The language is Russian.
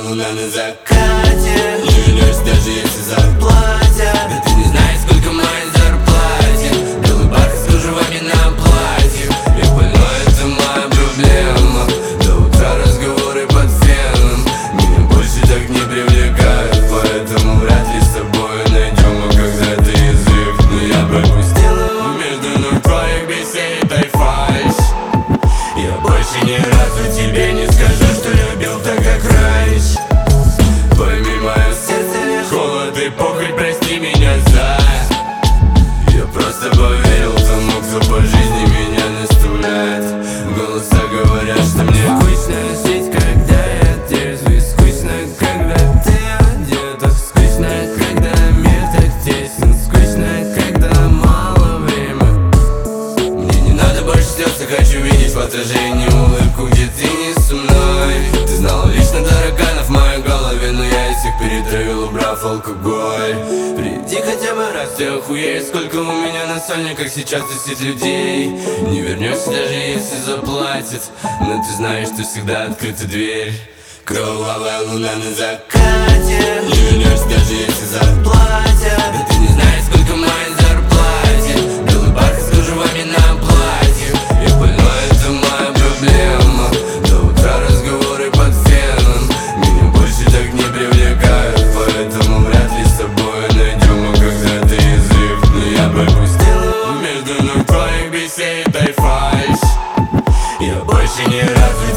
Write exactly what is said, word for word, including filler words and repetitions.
луна на закате. Не вернешься, даже если заплатят. Да ты не знаешь, сколько моей зарплате. Белый бархат с кружевами на платье. Я больной, это моя проблема. До утра разговоры под феном меня больше так не привлекают, поэтому вряд ли с тобой найдем мы когда-то язык. Но я пропустил его между ног твоих бесед и фальшь. Я больше ни разу тебе не скажу, что любил так, как раньше. Пойми, мое сердце лишь холод и похоть, прости меня за. Я просто поверил тому, кто по жизни меня наставляет. Голоса говорят, что мне скучно жить, когда я трезвый. Скучно, когда ты одета. Скучно, когда мир так тесен. Скучно, когда мало времени. Мне не надо больше слез, я хочу видеть в отражении улыбку, где ты не со мной. Ты знала лично тараканов в моей голове, но я из всех перетравил, убрав алкоголь. Приди хотя бы раз, ты охуеешь, сколько у меня на сольниках сейчас тысяч людей. Не вернешься, даже если заплатят, но ты знаешь, что всегда открыта дверь. Кровавая луна на закате. Не вернешься, даже если заплатят. Да ты не знаешь, сколько моей зарплате. Белый бархат с кружевами на платье. Я больной, это моя проблема. До утра разговоры под феном меня больше так не привлекают, поэтому вряд ли с тобой найдем мы когда-то язык. Но я пропустил его между ног твоих бесед и фальшь. Я больше ни разу